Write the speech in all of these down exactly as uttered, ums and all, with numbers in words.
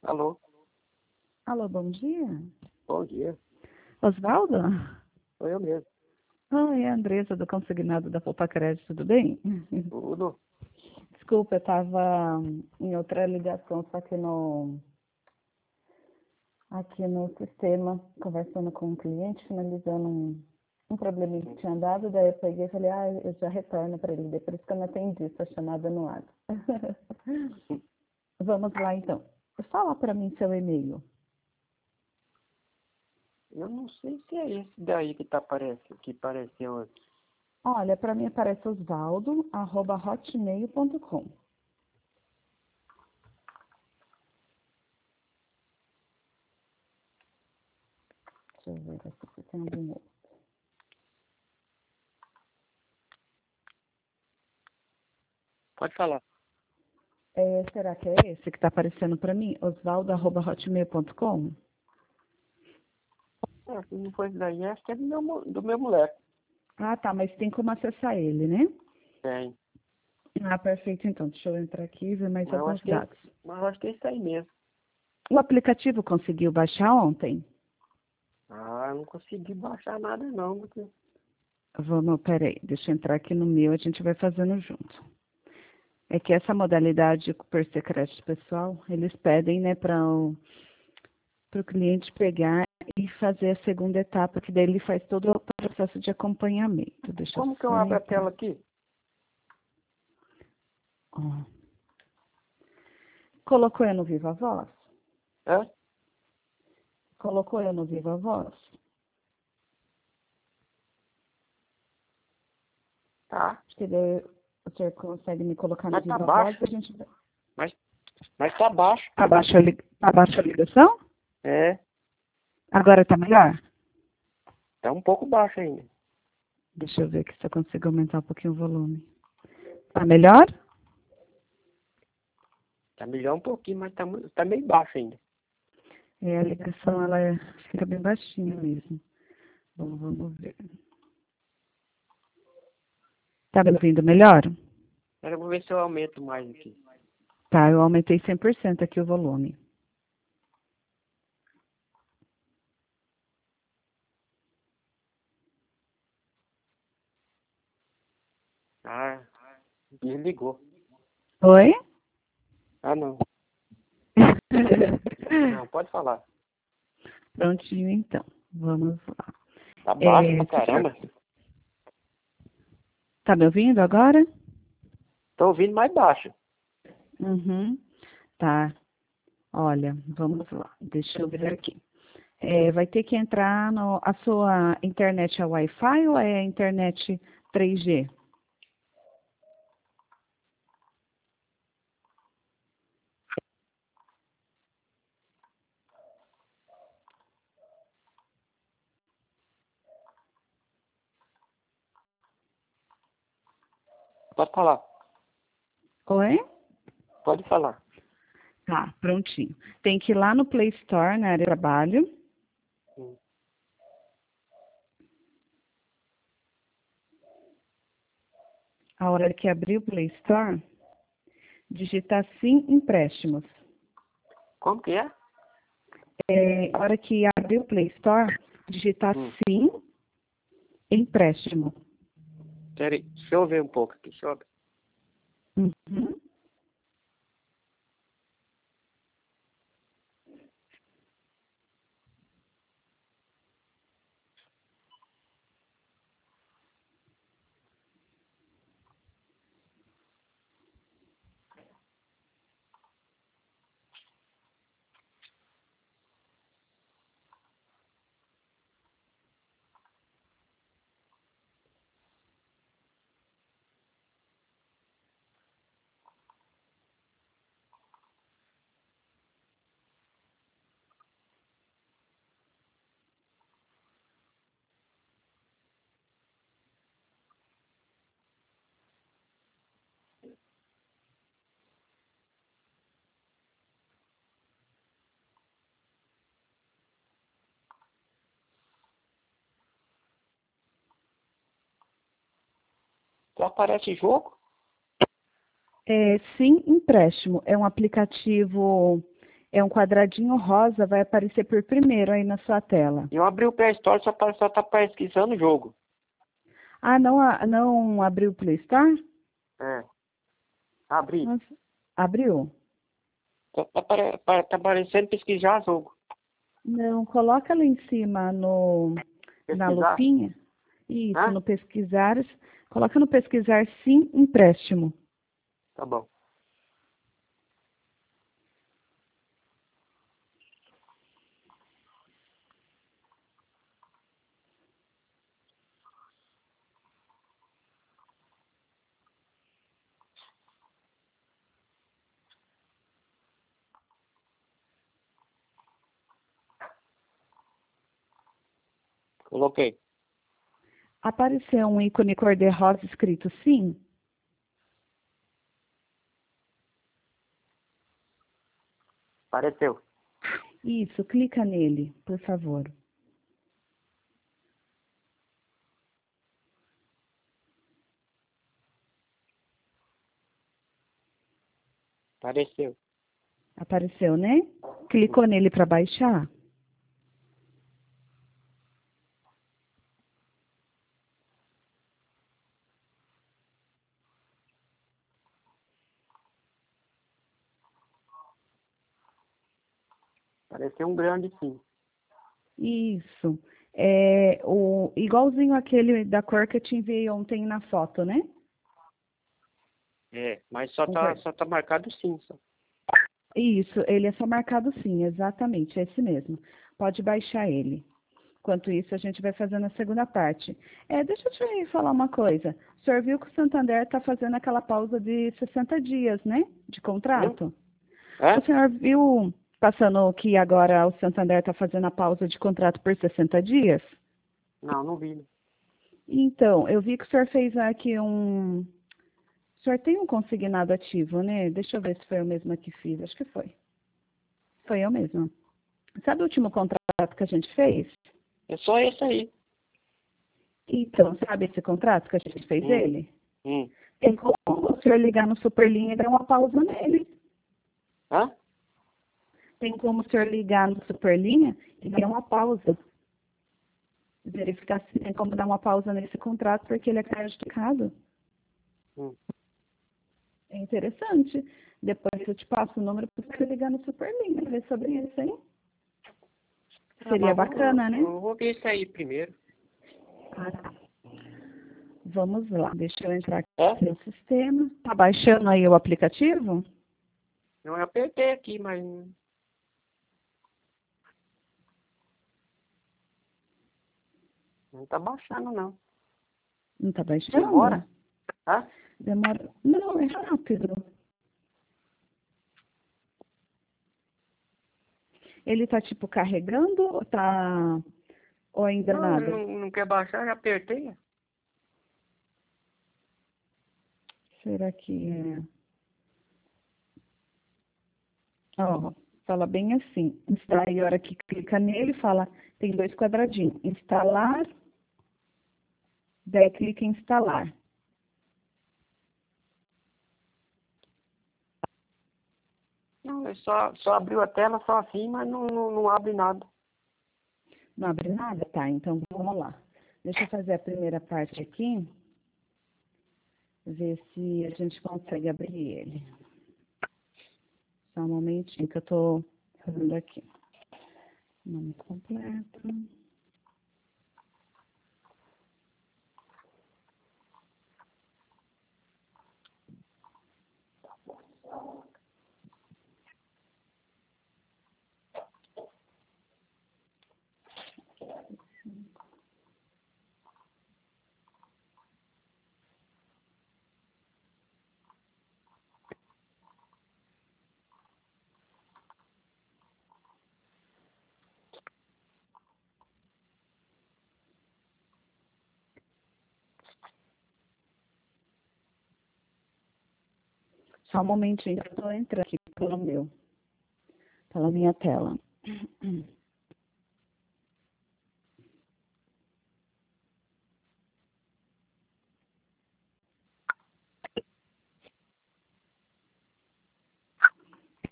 Alô, Alô, bom dia. bom dia. Osvaldo? Sou eu mesmo. Oi, é a Andressa do Consignado da Poupa Crédito, tudo bem? Tudo. Desculpa, eu estava em outra ligação, só que no, aqui no sistema, conversando com um cliente, finalizando um, um probleminha que tinha dado, daí eu peguei e falei, ah, eu já retorno para ele, daí por isso que eu não atendi essa chamada no ar. Vamos lá, então. Fala para mim seu e-mail. Eu não sei se é esse daí que tá aparecendo, que apareceu aqui. Olha, para mim aparece osvaldo, arroba hotmail ponto com. Deixa eu ver se tem algum outro. Pode falar. É, será que é esse que está aparecendo para mim? osvaldo arroba hotmail ponto com? Ah, se não foi esse daí, acho que é do meu, mo- do meu moleque. Ah, tá, mas tem como acessar ele, né? Tem. Ah, perfeito, então. Deixa eu entrar aqui e ver mais Mas eu alguns acho que é, dados. mas eu acho que é isso aí mesmo. O aplicativo conseguiu baixar ontem? Ah, eu não consegui baixar nada não. Porque... Vamos, peraí, deixa eu entrar aqui no meu, a gente vai fazendo junto. É que essa modalidade por ser crédito pessoal, eles pedem, né, para o cliente pegar e fazer a segunda etapa, que daí ele faz todo o processo de acompanhamento. Deixa eu Como que eu só abro a entrar. tela aqui? Ó. Colocou eu no Viva Voz? Hã? Colocou eu no Viva Voz? Tá. Acho que daí o senhor consegue me colocar no Mas tá Viva Voz baixo. e a gente vai... Mas, mas tá baixo. Abaixa a, li... Abaixa a ligação? É. Agora tá melhor? Tá um pouco baixo ainda. Deixa eu ver aqui se eu consigo aumentar um pouquinho o volume. Tá melhor? Tá melhor um pouquinho, mas tá, mu- tá meio baixo ainda. É, a ligação ela é... fica bem baixinha mesmo. Bom, vamos ver. Tá me ouvindo melhor? Agora eu vou ver se eu aumento mais aqui. Tá, eu aumentei cem por cento aqui o volume. Ah, desligou. Oi? Ah, não. Não, pode falar. Prontinho, então. Vamos lá. Tá baixo É, pra caramba. tá me ouvindo agora? Tô ouvindo mais baixo. Uhum. Tá. Olha, vamos lá. Deixa eu ver aqui. É, vai ter que entrar no... A sua internet é Wi-Fi ou é internet três G? Pode falar. Oi? Pode falar. Tá, prontinho. Tem que ir lá no Play Store, na área de trabalho. Hum. A hora que abrir o Play Store, digitar sim empréstimos. Como que é? É, a hora que abrir o Play Store, digitar Hum. sim empréstimo. Peraí, deixa eu ver um pouco aqui. Deixa eu ver. Uhum. Só aparece jogo? É, sim empréstimo. É um aplicativo É um quadradinho rosa, vai aparecer por primeiro aí na sua tela. Eu abri o Play Store, só, tá- só tá pesquisando o jogo. Ah, não, a- não abriu o Play Store? É, abri. Nossa, abriu? Só tá, apare- pa- tá aparecendo pesquisar jogo. Não, coloca lá em cima no, na Pesquisar? lupinha. Isso, Hã? no pesquisar. Coloca no pesquisar sim, empréstimo. Tá bom. Coloquei. Apareceu um ícone cor-de-rosa escrito sim? Apareceu. Isso, clica nele, por favor. Apareceu. Apareceu, né? Clicou nele para baixar? Apareceu um grande sim. Isso. É o, igualzinho aquele da cor que eu te enviei ontem na foto, né? É, mas só O tá, verde. só tá marcado sim. Só. Isso, ele é só marcado sim, exatamente, é esse mesmo. Pode baixar ele. Enquanto isso, a gente vai fazendo a segunda parte. É, deixa eu te falar uma coisa. O senhor viu que o Santander está fazendo aquela pausa de sessenta dias, né? De Hum? contrato? O Hã? senhor viu, passando que agora o Santander está fazendo a pausa de contrato por sessenta dias? Não, não vi. Então, eu vi que o senhor fez aqui um... O senhor tem um consignado ativo, né? Deixa eu ver se foi eu mesma que fiz. Acho que foi. Foi eu mesma. Sabe o último contrato que a gente fez? É só esse aí. Então, sabe esse contrato que a gente fez Hum, ele? hum. Tem como o senhor ligar no Superlinha e dar uma pausa nele. Hã? Tem como o senhor ligar no Superlinha e dar uma pausa. Verificar se tem como dar uma pausa nesse contrato, porque ele é prejudicado. Hum. É interessante. Depois eu te passo o número para você ligar no Superlinha, ver sobre isso, hein? Ah, Seria mas eu vou, bacana, né? eu vou ver isso aí primeiro. Ah, tá. Vamos lá, deixa eu entrar É? aqui no sistema. Tá baixando aí o aplicativo? Não, eu apertei aqui, mas não tá baixando, não. Não tá baixando? Demora? Hã? Demora. Não, é rápido. Ele tá tipo carregando ou tá ou ainda Não, nada? não, não quer baixar, já apertei. Será que é? Ó, fala bem assim. Instalar, e a hora que clica nele, fala, tem dois quadradinhos. Instalar, daí clica em instalar. Não, é só, só abriu a tela só assim, mas não, não, não abre nada. Não abre nada? Tá, então vamos lá. Deixa eu fazer a primeira parte aqui, ver se a gente consegue abrir ele. Só um momentinho que eu tô fazendo aqui. Nome completo. Só um momentinho que eu tô entrando aqui pelo meu, pela minha tela.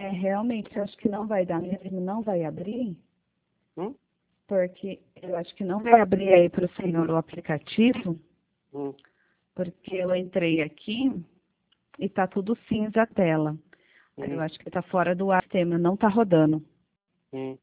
É, realmente, eu acho que não vai dar mesmo, não vai abrir, Hum? porque eu acho que não vai abrir aí para o senhor o aplicativo, Hum. porque eu entrei aqui e tá tudo cinza a tela. Aí eu Hum. acho que tá fora do ar, o sistema não tá rodando. Hum.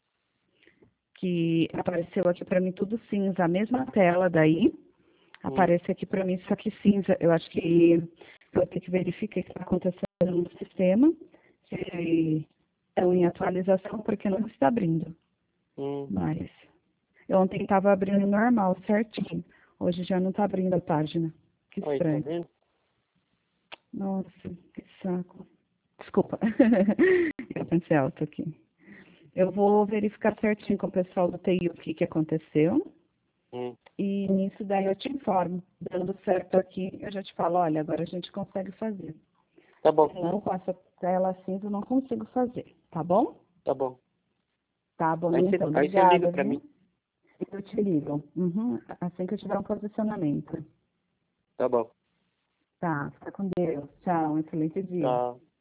Que apareceu aqui para mim tudo cinza, a mesma tela daí, aparece aqui para mim só que cinza. Eu acho que eu vou ter que verificar o que está acontecendo no sistema, se estão em atualização, porque não está abrindo. Hum. Mas eu ontem estava abrindo normal, certinho. Hoje já não está abrindo a página. Que Aí, tá estranho. vendo? Nossa, que saco. Desculpa. Eu pensei alto aqui. Eu vou verificar certinho com o pessoal do T I o que, que aconteceu. Hum. E nisso daí eu te informo. Dando certo aqui, eu já te falo, olha, agora a gente consegue fazer. Tá bom, Não, com essa tela cinza eu não consigo fazer, tá bom? tá bom. Tá bom, Aí você então. aí você liga Obrigada, pra viu? mim. Eu te ligo. Uhum, assim que eu tiver um posicionamento. Tá bom. Tá, fica com Deus. Tchau, um excelente dia. Tchau.